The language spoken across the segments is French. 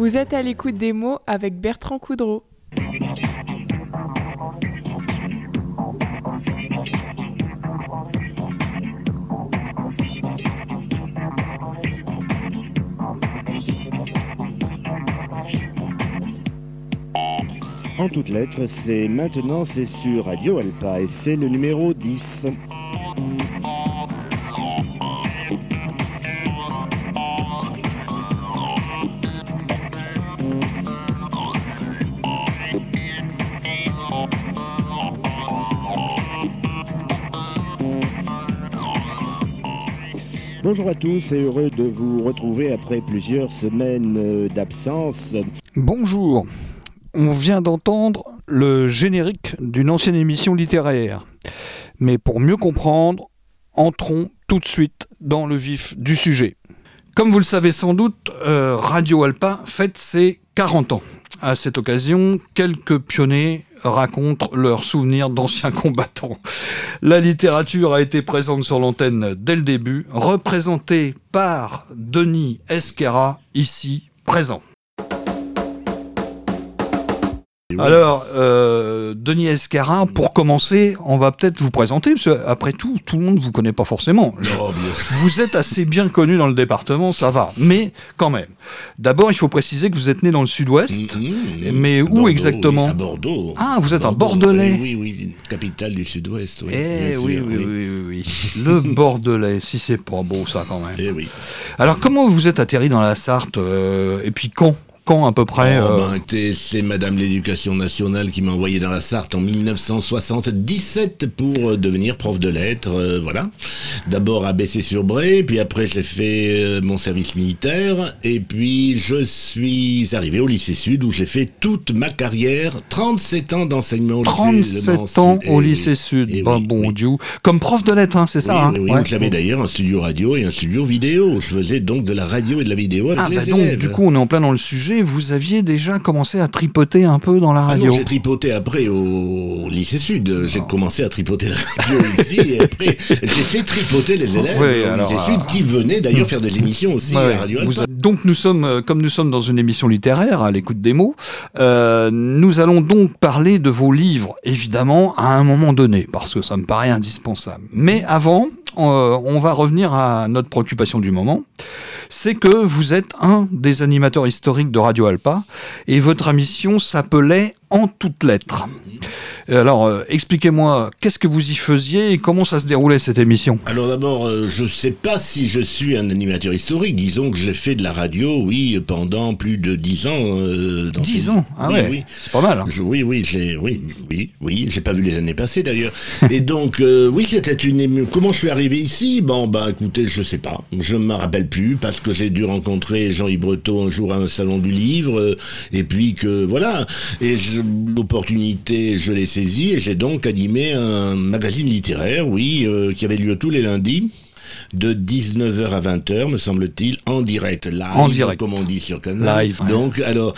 Vous êtes à l'écoute des mots avec Bertrand Coudreau. En toutes lettres, c'est maintenant, c'est sur Radio Alpa et c'est le numéro 10. Bonjour à tous et heureux de vous retrouver après plusieurs semaines d'absence. Bonjour. On vient d'entendre le générique d'une ancienne émission littéraire. Mais pour mieux comprendre, entrons tout de suite dans le vif du sujet. Comme vous le savez sans doute, Radio Alpa fête ses 40 ans. À cette occasion, quelques pionniers racontent leurs souvenirs d'anciens combattants. La littérature a été présente sur l'antenne dès le début, représentée par Denis Esquerra, ici présent. Alors, Denis Esquerra, pour commencer, on va peut-être vous présenter, parce qu'après tout le monde ne vous connaît pas forcément. Vous êtes assez bien connu dans le département, ça va, mais quand même. D'abord, il faut préciser que vous êtes né dans le sud-ouest, mais où Bordeaux, exactement ? Oui, à Bordeaux. Ah, vous êtes un Bordelais. Oui, capitale du sud-ouest. Oui, oui. Le Bordelais, si c'est pas beau ça quand même. Eh oui. Alors, comment vous êtes atterri dans la Sarthe, et puis quand à peu près C'est Madame l'Éducation nationale qui m'a envoyé dans la Sarthe en 1977 pour devenir prof de lettres, voilà. D'abord à Bessay-sur-Bray, puis après j'ai fait mon service militaire, et puis je suis arrivé au lycée Sud où j'ai fait toute ma carrière, 37 ans d'enseignement au lycée. 37 ans au lycée Sud, Dieu. Comme prof de lettres, hein, c'est ça Oui, ouais. J'avais d'ailleurs un studio radio et un studio vidéo. Je faisais donc de la radio et de la vidéo avec les élèves. Donc, du coup, on est en plein dans le sujet. Vous aviez déjà commencé à tripoter un peu dans la radio. Non, j'ai tripoté après au lycée Sud. J'ai commencé à tripoter la radio ici et après j'ai fait tripoter les élèves au lycée Sud qui venaient d'ailleurs faire des émissions aussi à Radio Alpa. Donc comme nous sommes dans une émission littéraire à l'écoute des mots, nous allons donc parler de vos livres, évidemment, à un moment donné, parce que ça me paraît indispensable. Mais avant, on va revenir à notre préoccupation du moment. C'est que vous êtes un des animateurs historiques de Radio Alpa et votre émission s'appelait En toutes lettres. Alors, expliquez-moi, qu'est-ce que vous y faisiez et comment ça se déroulait cette émission ? Alors d'abord, je ne sais pas si je suis un animateur historique. Disons que j'ai fait de la radio, pendant plus de 10 ans. 10 ans ? Ah oui, ouais, c'est pas mal. J'ai pas vu les années passer d'ailleurs. Et donc, c'était une... Comment je suis arrivé ici ? Écoutez, je sais pas. Je me rappelle plus parce que j'ai dû rencontrer Jean-Yves Breteau un jour à un salon du livre. Et puis que, voilà. Et l'opportunité, je l'ai saisie et j'ai donc animé un magazine littéraire, qui avait lieu tous les lundis, de 19h à 20h, me semble-t-il, en direct, live, comme on dit sur Canal. Live, ouais. Donc, alors,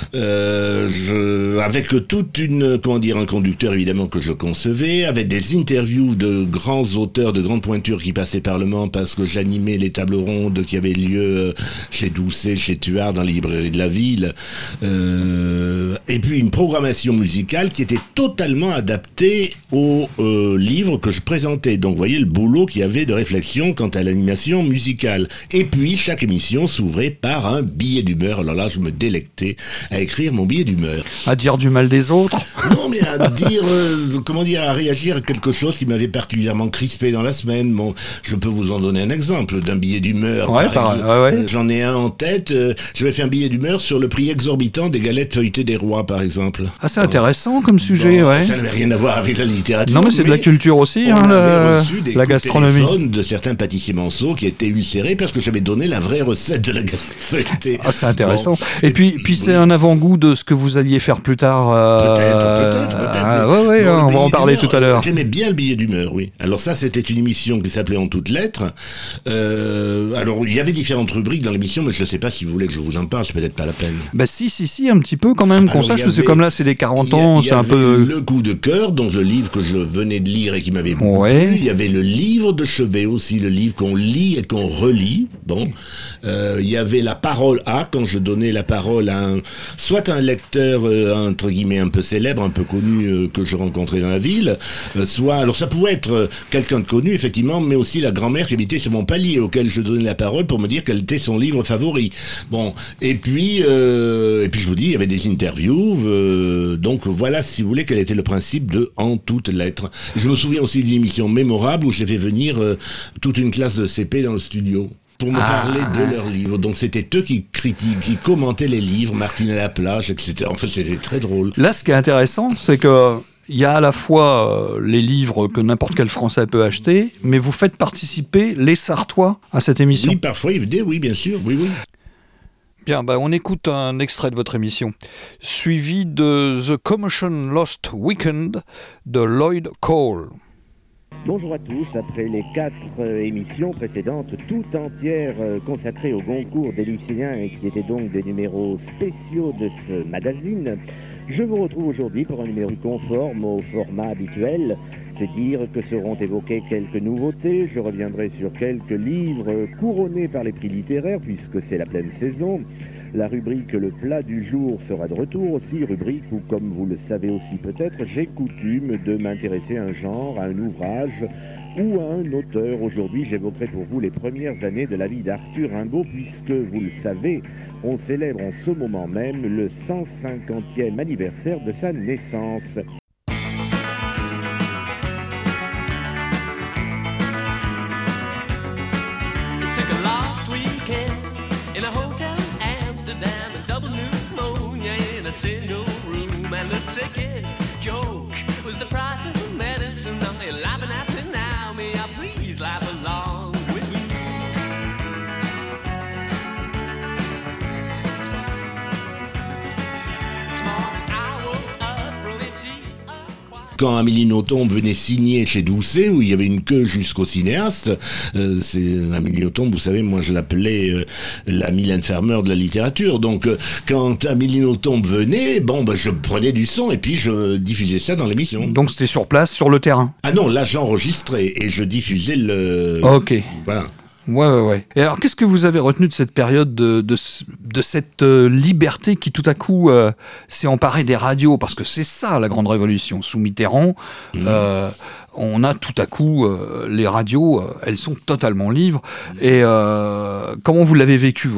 avec un conducteur évidemment que je concevais, avec des interviews de grands auteurs, de grandes pointures qui passaient par le Mans parce que j'animais les tables rondes qui avaient lieu chez Doucet, chez Tuard, dans les librairies de la ville, et puis une programmation musicale qui était totalement adaptée aux livres que je présentais. Donc, vous voyez le boulot qu'il y avait de réflexion quant à l'animation musicale. Et puis, chaque émission s'ouvrait par un billet d'humeur. Alors là, je me délectais à écrire mon billet d'humeur. À dire du mal des autres ? Non, mais à dire, à réagir à quelque chose qui m'avait particulièrement crispé dans la semaine. Bon, je peux vous en donner un exemple d'un billet d'humeur. J'en ai un en tête. J'avais fait un billet d'humeur sur le prix exorbitant des galettes feuilletées des rois, par exemple. Ah, c'est intéressant comme sujet, Ça n'avait rien à voir avec la littérature. Non, mais c'est de la culture aussi, la gastronomie. De certains pâtissiers Manceau qui étaient ulcérés parce que j'avais donné la vraie recette de la galette feuilletée. Ah, c'est intéressant. Bon. Et puis c'est un avant-goût de ce que vous alliez faire plus tard. Peut-être. On va en parler tout à l'heure. J'aimais bien le billet d'humeur, oui. Alors ça, c'était une émission qui s'appelait En toutes lettres. Alors, il y avait différentes rubriques dans l'émission, mais je ne sais pas si vous voulez que je vous en parle, c'est peut-être pas la peine. Si, un petit peu quand même, qu'on sache, parce que comme là, c'est les 40 ans, c'est un peu... Le coup de cœur, donc le livre que je venais de lire et qui m'avait plu. Il y avait le livre de chevet aussi, le livre livres qu'on lit et qu'on relit. Bon, il y avait la parole A, quand je donnais la parole à soit un lecteur, entre guillemets, un peu célèbre, un peu connu, que je rencontrais dans la ville, soit, alors ça pouvait être quelqu'un de connu, effectivement, mais aussi la grand-mère qui habitait sur mon palier, auquel je donnais la parole pour me dire quel était son livre favori. Bon, et puis je vous dis, il y avait des interviews, donc voilà, si vous voulez, quel était le principe de En toutes lettres. Je me souviens aussi d'une émission mémorable où j'ai fait venir toute une classe de CP dans le studio pour me parler de leurs livres. Donc c'était eux qui commentaient les livres, Martine à la plage, etc. En fait, c'était très drôle. Là, ce qui est intéressant, c'est que il y a à la fois les livres que n'importe quel Français peut acheter, mais vous faites participer les Sartois à cette émission. Oui, parfois ils venaient, oui, bien sûr, oui. Bien, on écoute un extrait de votre émission, suivi de The Commotion Lost Weekend de Lloyd Cole. Bonjour à tous, après les 4 émissions précédentes, toutes entières consacrées au Goncourt des lycéens et qui étaient donc des numéros spéciaux de ce magazine, je vous retrouve aujourd'hui pour un numéro conforme au format habituel, c'est dire que seront évoquées quelques nouveautés, je reviendrai sur quelques livres couronnés par les prix littéraires puisque c'est la pleine saison. La rubrique Le plat du jour sera de retour aussi, rubrique où, comme vous le savez aussi peut-être, j'ai coutume de m'intéresser à un genre, à un ouvrage ou à un auteur. Aujourd'hui, j'évoquerai pour vous les premières années de la vie d'Arthur Rimbaud, puisque, vous le savez, on célèbre en ce moment même le 150e anniversaire de sa naissance. Single room, and the sickest joke was the price of the medicine. They're laughing at me now, may I please laugh along with me? This morning I woke up from a deep Quand Amélie Nothomb venait signer chez Doucet, où il y avait une queue jusqu'au cinéaste, Amélie Nothomb, vous savez, moi je l'appelais la Mylène Farmer de la littérature. Donc quand Amélie Nothomb venait, je prenais du son et puis je diffusais ça dans l'émission. Donc c'était sur place, sur le terrain? Ah non, là j'enregistrais et je diffusais le... Ok. Voilà. Ouais. Et alors, qu'est-ce que vous avez retenu de cette période, de cette liberté qui, tout à coup, s'est emparée des radios? Parce que c'est ça, la grande révolution. Sous Mitterrand, on a tout à coup, les radios, elles sont totalement libres. Et comment vous l'avez vécu?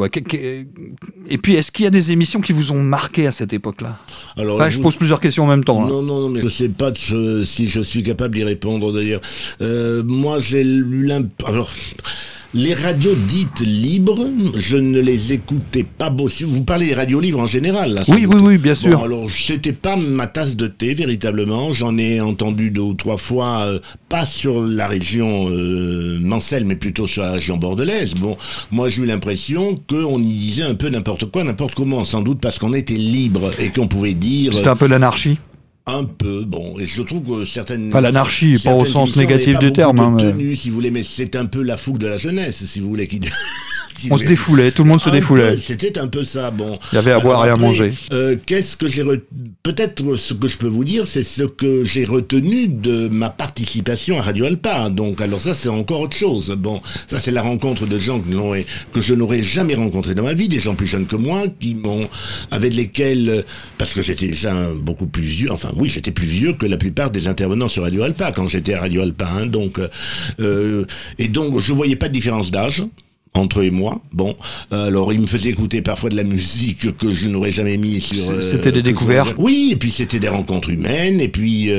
Et puis, est-ce qu'il y a des émissions qui vous ont marqué à cette époque-là? Alors, je pose plusieurs questions en même temps. Non, mais je ne sais pas si je suis capable d'y répondre, d'ailleurs. Moi, j'ai lu alors... Les radios dites libres, je ne les écoutais pas beaucoup. Vous parlez des radios libres en général, là. Oui, bien sûr. Bon, alors, c'était pas ma tasse de thé, véritablement. J'en ai entendu 2 ou 3 fois, pas sur la région mancelle, mais plutôt sur la région bordelaise. Bon, moi, j'ai eu l'impression qu'on y disait un peu n'importe quoi, n'importe comment, sans doute parce qu'on était libre et qu'on pouvait dire... C'était un peu l'anarchie? Un peu, et je trouve que certaines... Pas l'anarchie, pas au sens négatif du terme. Tenue, si vous voulez, mais c'est un peu la fougue de la jeunesse, si vous voulez. On se défoulait, tout le monde se défoulait. C'était un peu ça, bon. Il y avait à boire et à manger. Qu'est-ce que j'ai Peut-être ce que je peux vous dire, c'est ce que j'ai retenu de ma participation à Radio Alpa. Donc, alors ça, c'est encore autre chose. Bon, ça, c'est la rencontre de gens que je n'aurais jamais rencontrés dans ma vie, des gens plus jeunes que moi, avec lesquels, parce que j'étais déjà beaucoup plus vieux, j'étais plus vieux que la plupart des intervenants sur Radio Alpa, quand j'étais à Radio Alpa, donc, et donc, je voyais pas de différence d'âge entre eux et moi. Bon, alors il me faisait écouter parfois de la musique que je n'aurais jamais mis sur... C'était des découvertes. Oui, et puis c'était des rencontres humaines, et puis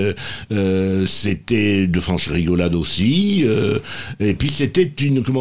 c'était de franches rigolades aussi, et puis c'était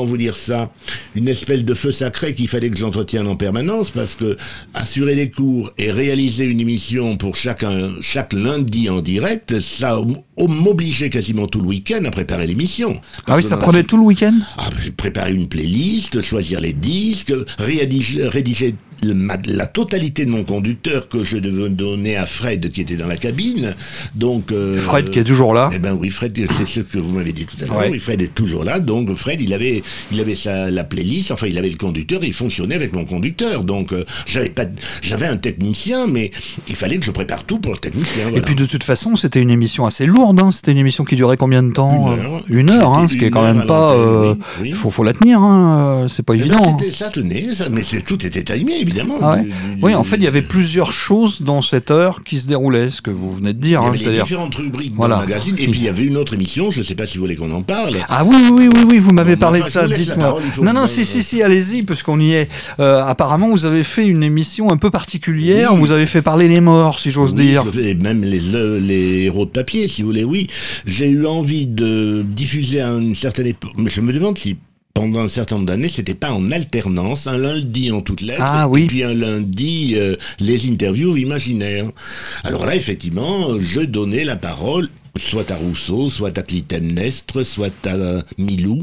une espèce de feu sacré qu'il fallait que j'entretienne en permanence, parce que assurer des cours et réaliser une émission pour chaque lundi en direct, ça m'obligeait quasiment tout le week-end à préparer l'émission. Ah oui, ça prenait tout le week-end? Préparer une playlist, choisir les disques, rédiger la totalité de mon conducteur que je devais donner à Fred qui était dans la cabine. Donc Fred qui est toujours là. Eh ben oui, Fred, c'est ce que vous m'avez dit tout à l'heure. Ouais. Oui, Fred est toujours là. Donc Fred, il avait la playlist. Enfin, il avait le conducteur. Il fonctionnait avec mon conducteur. Donc j'avais un technicien, mais il fallait que je prépare tout pour le technicien. Voilà. Et puis de toute façon, c'était une émission assez lourde. Hein. C'était une émission qui durait combien de temps? 1 heure. Hein, ce qui est quand même pas. Oui. Faut la tenir. Hein. C'est pas évident. Ça tenait, mais tout était timé, évidemment. Ah ouais. Oui, en fait, il y avait plusieurs choses dans cette heure qui se déroulaient, ce que vous venez de dire. Il y avait les différentes rubriques dans le magazine, et puis il y avait une autre émission, je ne sais pas si vous voulez qu'on en parle. Ah oui, vous m'avez parlé de ça, dites-moi. Non, si, allez-y, parce qu'on y est. Apparemment, vous avez fait une émission un peu particulière, Oui. Vous avez fait parler les morts, si j'ose dire. Et même les héros de papier, si vous voulez, oui. J'ai eu envie de diffuser à une certaine époque, mais je me demande si pendant un certain nombre d'années, c'était pas en alternance, un lundi en toutes lettres, et puis un lundi, les interviews imaginaires. Alors là, effectivement, je donnais la parole soit à Rousseau, soit à Clytemnestre, soit à Milou,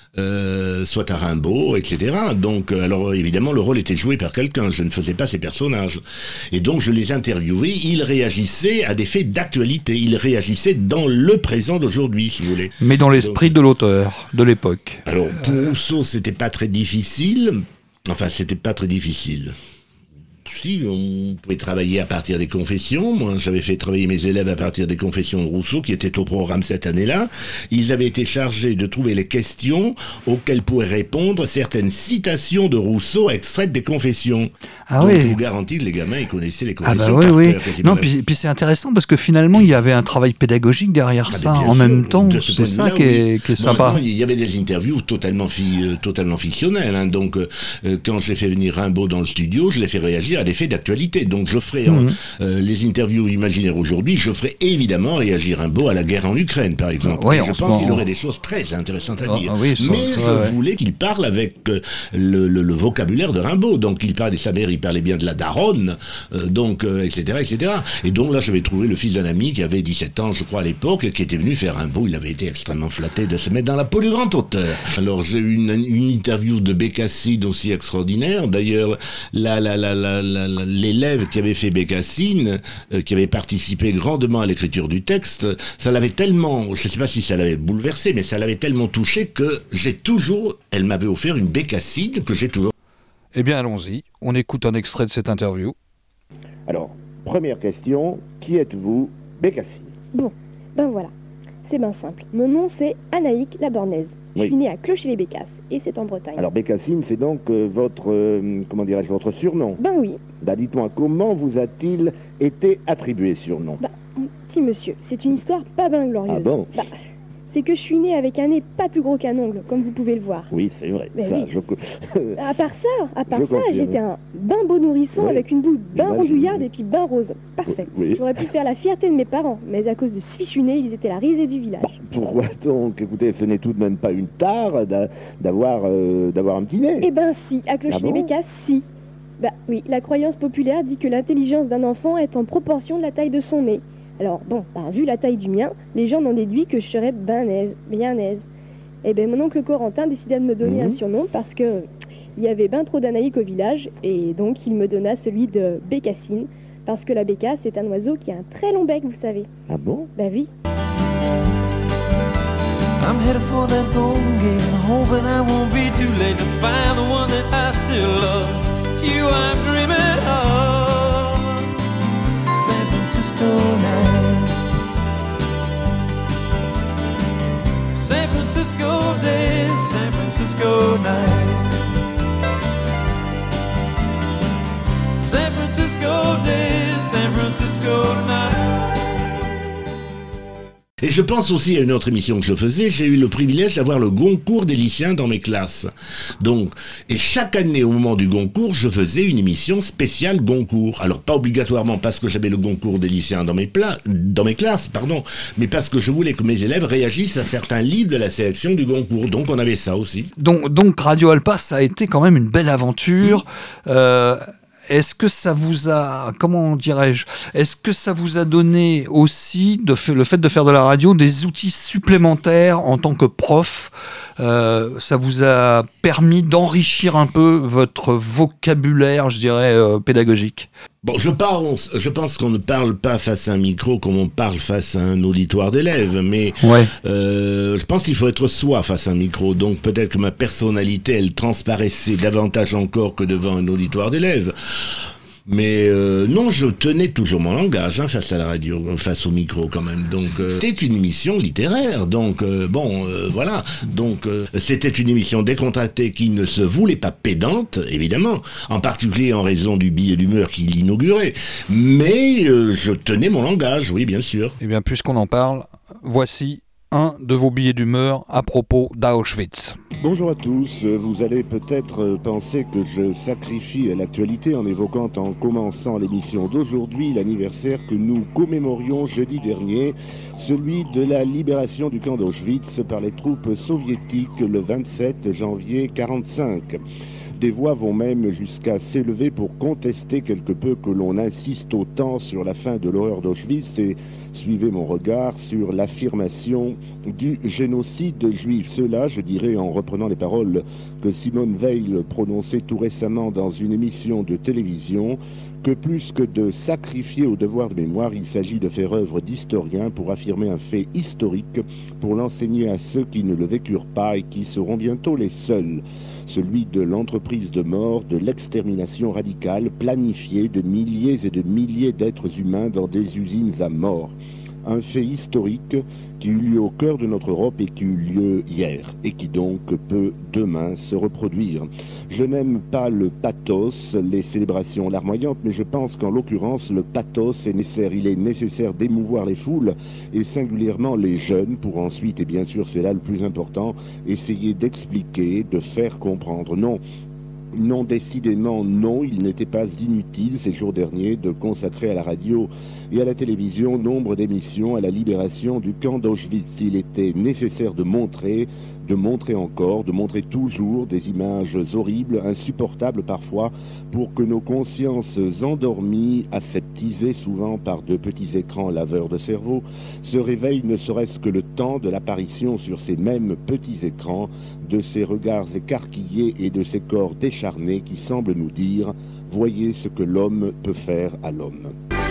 soit à Rimbaud, etc. Donc, alors évidemment, le rôle était joué par quelqu'un, je ne faisais pas ces personnages. Et donc, je les interviewais, ils réagissaient à des faits d'actualité, ils réagissaient dans le présent d'aujourd'hui, si vous voulez. Mais dans l'esprit de l'auteur, de l'époque. Alors, pour Rousseau, c'était pas très difficile. Enfin, c'était pas très difficile. Si, on pouvait travailler à partir des confessions. Moi, j'avais fait travailler mes élèves à partir des confessions de Rousseau, qui étaient au programme cette année-là. Ils avaient été chargés de trouver les questions auxquelles pourraient répondre certaines citations de Rousseau extraites des confessions. Ah donc, oui. je vous garantis que les gamins, ils connaissaient les confessions. Ah bah oui. Non, puis c'est intéressant parce que finalement, il y avait un travail pédagogique derrière ça. En même temps, c'est ça qui est sympa. Non, il y avait des interviews totalement fictionnelles. Hein. Donc, quand j'ai fait venir Rimbaud dans le studio, je l'ai fait réagir à des faits d'actualité. Donc, je ferai les interviews imaginaires aujourd'hui, je ferai évidemment réagir Rimbaud à la guerre en Ukraine, par exemple. Je pense qu'il aurait des choses très intéressantes à dire. Mais je voulais qu'il parle avec le vocabulaire de Rimbaud. Donc, il parlait de sa mère, il parlait bien de la daronne, etc. Et donc là, j'avais trouvé le fils d'un ami qui avait 17 ans, je crois, à l'époque, qui était venu faire Rimbaud. Il avait été extrêmement flatté de se mettre dans la peau du grand auteur. Alors, j'ai eu une interview de Bécassine aussi extraordinaire. D'ailleurs, l'élève qui avait fait Bécassine, qui avait participé grandement à l'écriture du texte, ça l'avait tellement, je ne sais pas si ça l'avait bouleversé, mais ça l'avait tellement touché que elle m'avait offert une Bécassine que j'ai toujours. Eh bien, allons-y. On écoute un extrait de cette interview. Alors, première question, qui êtes-vous? Bécassine. Bon, ben voilà. C'est bien simple. Mon nom, c'est Anaïque Labornaise. Je suis née à Clocher-les-Bécasses, et c'est en Bretagne. Alors, Bécassine, c'est donc votre surnom? Ben oui. Bah, dites-moi, comment vous a-t-il été attribué ce surnom? Bah, petit monsieur, c'est une histoire pas bien glorieuse. Ah bon? Bah, c'est que je suis née avec un nez pas plus gros qu'un ongle, comme vous pouvez le voir. Oui, c'est vrai. Mais ça, oui. À part ça, confirme. j'étais un ben beau nourrisson avec une boule ben rondouillarde et puis ben rose. Parfait. Oui. J'aurais pu faire la fierté de mes parents, mais à cause de ce fichu nez, ils étaient la risée du village. Pourquoi donc? Écoutez, ce n'est tout de même pas une tare d'avoir un petit nez. Eh ben si, à Clocher-les-Bécasses, si. Bah oui, la croyance populaire dit que l'intelligence d'un enfant est en proportion de la taille de son nez. Alors bon, vu la taille du mien, les gens en déduisent que je serais bien aise. Eh ben mon oncle Corentin décida de me donner un surnom parce que il y avait ben trop d'Anaïques au village et donc il me donna celui de Bécassine parce que la bécasse c'est un oiseau qui a un très long bec, vous savez. Ah bon? Bah oui. I'm headed for that golden gate and hoping I won't be too late to find the one that I still love. It's you I'm dreaming of. San Francisco nights, San Francisco days, San Francisco nights, San Francisco days, San Francisco nights. Et je pense aussi à une autre émission que je faisais, j'ai eu le privilège d'avoir le Goncourt des lycéens dans mes classes. Donc, et chaque année au moment du Goncourt, je faisais une émission spéciale Goncourt. Alors pas obligatoirement parce que j'avais le Goncourt des lycéens dans mes classes, mais parce que je voulais que mes élèves réagissent à certains livres de la sélection du Goncourt. Donc on avait ça aussi. Donc Radio Alpa, ça a été quand même une belle aventure. Est-ce que ça vous a, est-ce que ça vous a donné aussi le fait de faire de la radio des outils supplémentaires en tant que prof ça vous a permis d'enrichir un peu votre vocabulaire, je dirais, pédagogique? Bon, je pense qu'on ne parle pas face à un micro comme on parle face à un auditoire d'élèves, mais Ouais. je pense qu'il faut être soi face à un micro, donc peut-être que ma personnalité, elle transparaissait davantage encore que devant un auditoire d'élèves. Mais non, je tenais toujours mon langage face à la radio, face au micro quand même. Donc c'est une émission littéraire. Donc voilà. Donc c'était une émission décontractée qui ne se voulait pas pédante, évidemment, en particulier en raison du billet d'humeur qui l'inaugurait. Mais je tenais mon langage, oui, bien sûr. Eh bien, puisqu'on en parle, voici un de vos billets d'humeur à propos d'Auschwitz. Bonjour à tous, vous allez peut-être penser que je sacrifie à l'actualité en évoquant en commençant l'émission d'aujourd'hui l'anniversaire que nous commémorions jeudi dernier, celui de la libération du camp d'Auschwitz par les troupes soviétiques le 27 janvier 1945. Des voix vont même jusqu'à s'élever pour contester quelque peu que l'on insiste autant sur la fin de l'horreur d'Auschwitz et suivez mon regard sur l'affirmation du génocide juif. Cela, je dirais, en reprenant les paroles que Simone Veil prononçait tout récemment dans une émission de télévision, que plus que de sacrifier au devoir de mémoire, il s'agit de faire œuvre d'historien pour affirmer un fait historique, pour l'enseigner à ceux qui ne le vécurent pas et qui seront bientôt les seuls. Celui de l'entreprise de mort, de l'extermination radicale planifiée de milliers et de milliers d'êtres humains dans des usines à mort. Un fait historique qui eut lieu au cœur de notre Europe et qui eut lieu hier, et qui donc peut demain se reproduire. Je n'aime pas le pathos, les célébrations larmoyantes, mais je pense qu'en l'occurrence, le pathos est nécessaire. Il est nécessaire d'émouvoir les foules, et singulièrement les jeunes, pour ensuite, et bien sûr c'est là le plus important, essayer d'expliquer, de faire comprendre. Non, décidément non, il n'était pas inutile ces jours derniers de consacrer à la radio et à la télévision nombre d'émissions à la libération du camp d'Auschwitz. Il était nécessaire de montrer encore, de montrer toujours des images horribles, insupportables parfois, pour que nos consciences endormies, aseptisées souvent par de petits écrans laveurs de cerveau, se réveillent ne serait-ce que le temps de l'apparition sur ces mêmes petits écrans de ces regards écarquillés et de ces corps décharnés qui semblent nous dire « Voyez ce que l'homme peut faire à l'homme ».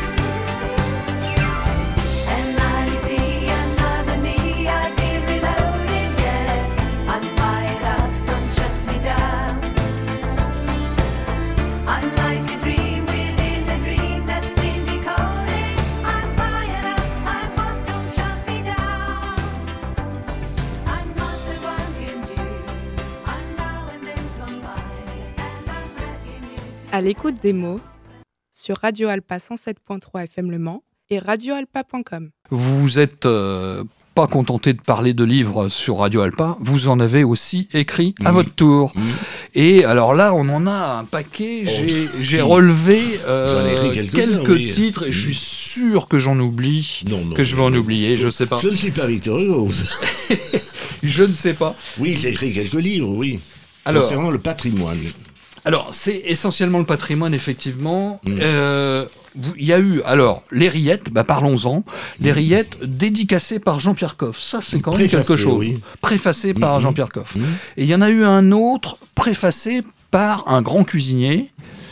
À l'écoute des mots sur Radio Alpa 107.3 FM Le Mans et radioalpa.com. Vous êtes pas contenté de parler de livres sur Radio Alpa, vous en avez aussi écrit à votre tour. Et alors là, on en a un paquet. J'ai relevé quelques titres et je suis sûr que j'en oublie, je vais en oublier, je sais pas. Je ne suis pas Victor Hugo. Je ne sais pas. Oui, j'ai écrit quelques livres, oui. Concernant le patrimoine. Alors, c'est essentiellement le patrimoine, effectivement. Il y a eu, les rillettes, parlons-en, les rillettes dédicacées par Jean-Pierre Coff. Ça, c'est quand même quelque chose. Oui. Préfacé par Jean-Pierre Coff. Et il y en a eu un autre préfacé par un grand cuisinier.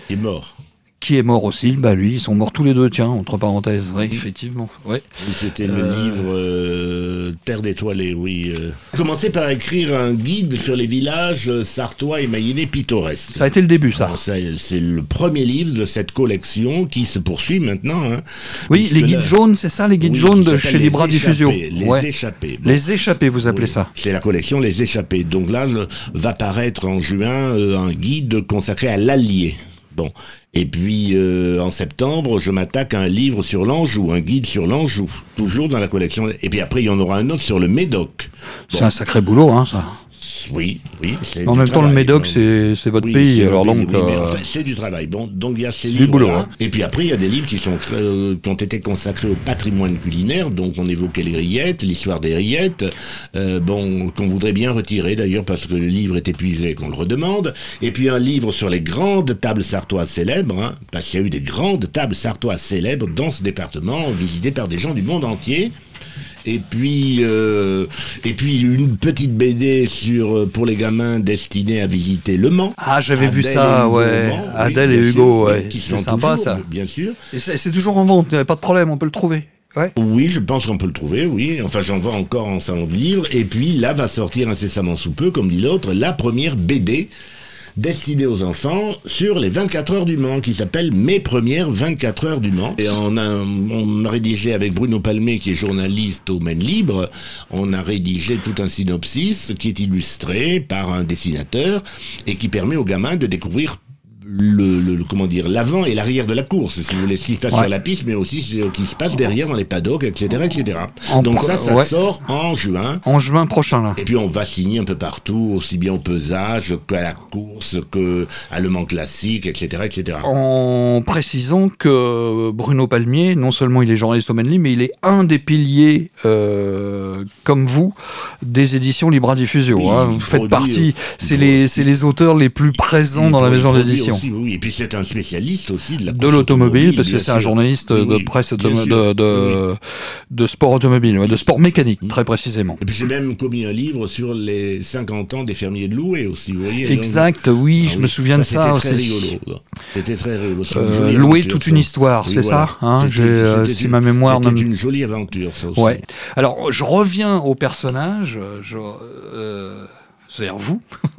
Qui est mort aussi, lui, ils sont morts tous les deux, tiens, entre parenthèses, oui, effectivement. Ouais. C'était le livre Terre d'étoilée, oui. Commencé par écrire un guide sur les villages sartois et mayennais pittoresques. Ça a été le début, ça. Alors, c'est le premier livre de cette collection qui se poursuit maintenant. Hein, oui, les guides jaunes, c'est ça, les guides jaunes de chez Libra Diffusio. Les échappés. Bon. Les échappés, vous appelez ça. C'est la collection Les échappés. Donc là, va paraître en juin un guide consacré à l'Allier. Bon. Et puis, en septembre, je m'attaque à un livre sur l'Anjou, un guide sur l'Anjou, toujours dans la collection. Et puis après, il y en aura un autre sur le Médoc. Bon. C'est un sacré boulot, hein, ça. Oui. En même temps, le Médoc, c'est votre pays, alors donc. C'est du travail. Bon, donc il y a ces livres-là. Hein. Et puis après, il y a des livres qui ont été consacrés au patrimoine culinaire. Donc on évoquait les rillettes, l'histoire des rillettes. Qu'on voudrait bien retirer d'ailleurs parce que le livre est épuisé et qu'on le redemande. Et puis un livre sur les grandes tables sartoises célèbres, hein, parce qu'il y a eu des grandes tables sartoises célèbres dans ce département, visitées par des gens du monde entier. Et puis une petite BD pour les gamins destinée à visiter Le Mans. Ah, j'avais vu Adèle ça, et Hugo ouais. Mans, oui, Adèle bien et sûr, Hugo, ouais. qui C'est sont sympa, toujours, ça. bien sûr. Et c'est toujours en vente, pas de problème, on peut le trouver. Ouais. Oui, je pense qu'on peut le trouver, oui. Enfin, j'en vois encore en salon de livres. Et puis là va sortir incessamment sous peu, comme dit l'autre, la première BD destinée aux enfants sur les 24 heures du Mans, qui s'appelle Mes premières 24 heures du Mans. Et on a rédigé avec Bruno Palmé, qui est journaliste au Maine Libre, on a rédigé tout un synopsis qui est illustré par un dessinateur et qui permet aux gamins de découvrir comment dire, l'avant et l'arrière de la course, si vous voulez, ce qui se passe sur la piste, mais aussi ce qui se passe derrière dans les paddocks, etc., etc. Donc ça sort en juin. En juin prochain, là. Et puis on va signer un peu partout, aussi bien au pesage qu'à la course, qu'à Le Mans classique, etc., etc. En précisant que Bruno Palmier, non seulement il est journaliste au Maine Libre, mais il est un des piliers, comme vous, des éditions Libra Diffusio. Oui, Vous faites partie, c'est les auteurs les plus présents dans la maison d'édition. Oui, et puis c'est un spécialiste aussi de l'automobile, parce que c'est un journaliste de presse de sport automobile, de sport mécanique, très précisément. Et puis j'ai même commis un livre sur les 50 ans des fermiers de Loué aussi, vous voyez. Exact, donc, oui, je me souviens de ça aussi. C'était très rigolo. Loué toute une histoire, c'est ça, hein, si ma mémoire... C'était une jolie aventure, ça aussi. Ouais. Alors, je reviens au personnage, c'est-à-dire vous,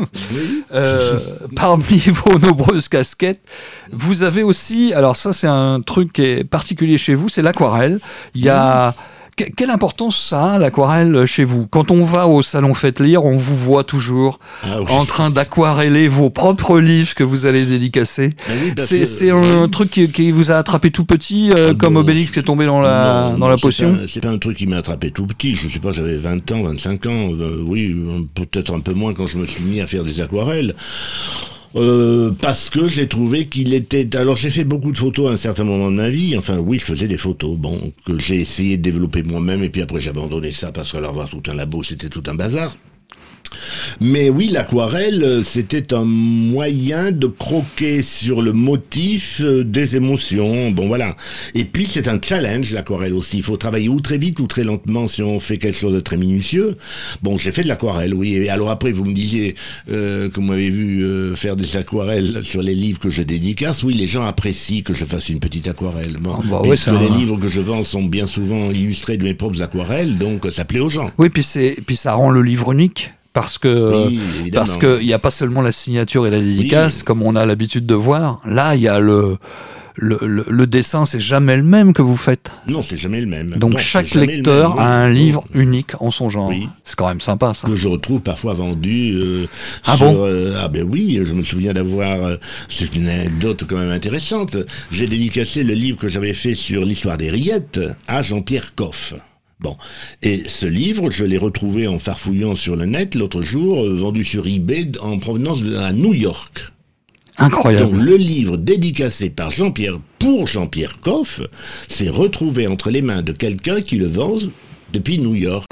parmi vos nombreuses casquettes, vous avez aussi, alors ça c'est un truc qui est particulier chez vous, c'est l'aquarelle. Il y a... Quelle importance ça a, l'aquarelle, chez vous? Quand on va au salon Faites Lire, on vous voit toujours en train d'aquareller vos propres livres que vous allez dédicacer. C'est un truc qui vous a attrapé tout petit, comme Obélix qui est tombé dans la potion? C'est pas un truc qui m'a attrapé tout petit. Je sais pas, j'avais 20 ans, 25 ans. Oui, peut-être un peu moins quand je me suis mis à faire des aquarelles. Parce que j'ai trouvé qu'il était... Alors j'ai fait beaucoup de photos à un certain moment de ma vie, enfin oui, je faisais des photos, que j'ai essayé de développer moi-même, et puis après j'ai abandonné ça, parce qu'alors avoir tout un labo, c'était tout un bazar. Mais oui, l'aquarelle, c'était un moyen de croquer sur le motif des émotions. Bon, voilà. Et puis, c'est un challenge, l'aquarelle aussi. Il faut travailler ou très vite ou très lentement si on fait quelque chose de très minutieux. Bon, j'ai fait de l'aquarelle, oui. Et alors après, vous me disiez que vous m'avez vu faire des aquarelles sur les livres que je dédicace. Oui, les gens apprécient que je fasse une petite aquarelle. Bon, puisque les livres que je vends sont bien souvent illustrés de mes propres aquarelles, donc ça plaît aux gens. Oui, puis ça rend le livre unique. Parce que il n'y a pas seulement la signature et la dédicace, comme on a l'habitude de voir. Là, il y a le dessin, c'est jamais le même que vous faites. Non, c'est jamais le même. Donc chaque lecteur a un livre unique en son genre. Oui. C'est quand même sympa, ça. Que je retrouve parfois vendu. Bon ah ben oui, je me souviens d'avoir... c'est une anecdote quand même intéressante. J'ai dédicacé le livre que j'avais fait sur l'histoire des rillettes à Jean-Pierre Coff. Bon, et ce livre, je l'ai retrouvé en farfouillant sur le net l'autre jour, vendu sur eBay en provenance à New York. Incroyable. Donc le livre dédicacé par Jean-Pierre pour Jean-Pierre Coff s'est retrouvé entre les mains de quelqu'un qui le vend depuis New York.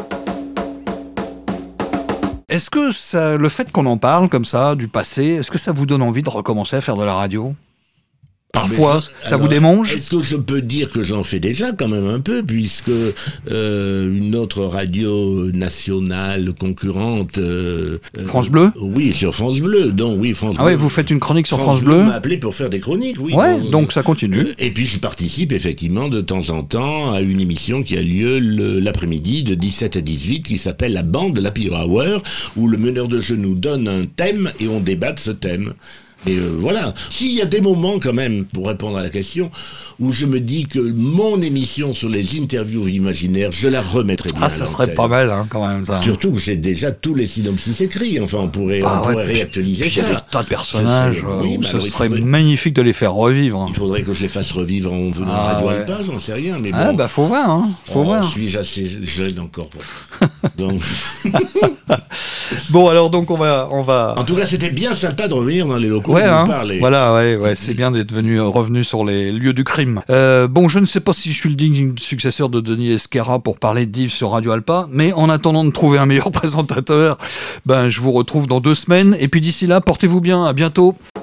Est-ce que le fait qu'on en parle comme ça, du passé, est-ce que ça vous donne envie de recommencer à faire de la radio ? Parfois, ça vous démange ? Est-ce que je peux dire que j'en fais déjà quand même un peu, puisque une autre radio nationale concurrente... France Bleu ? Oui, sur France Bleu. Donc, oui, France Bleu. Ah oui, vous faites une chronique sur France Bleu m'a appelé pour faire des chroniques, oui. Ouais, donc ça continue. Et puis je participe effectivement de temps en temps à une émission qui a lieu l'après-midi de 17 à 18, qui s'appelle La Bande de l'Happy Hour, où le meneur de jeu nous donne un thème et on débat de ce thème. Et voilà. S'il y a des moments quand même, pour répondre à la question, où je me dis que mon émission sur les interviews imaginaires, je la remettrai bien. Ah, ça serait pas mal, hein, quand même. Ça. Surtout que j'ai déjà tous les synopsis écrits. Enfin, on pourrait réactualiser ça. Il y a des tas de personnages. Ce serait magnifique de les faire revivre. Il faudrait que je les fasse revivre en venant à Radio Alpa, j'en sais rien. Mais bon. Ah, bah, faut voir, hein. Faut voir. Suis-je assez jeune encore donc... Bon, alors, donc, on va... En tout cas, c'était bien sympa de revenir dans les locaux. Ouais, hein, voilà, ouais, c'est bien d'être revenu sur les lieux du crime. Bon, je ne sais pas si je suis le digne successeur de Denis Esquerra pour parler d'Yves sur Radio Alpa, mais en attendant de trouver un meilleur présentateur, je vous retrouve dans 2 semaines. Et puis d'ici là, portez-vous bien, à bientôt.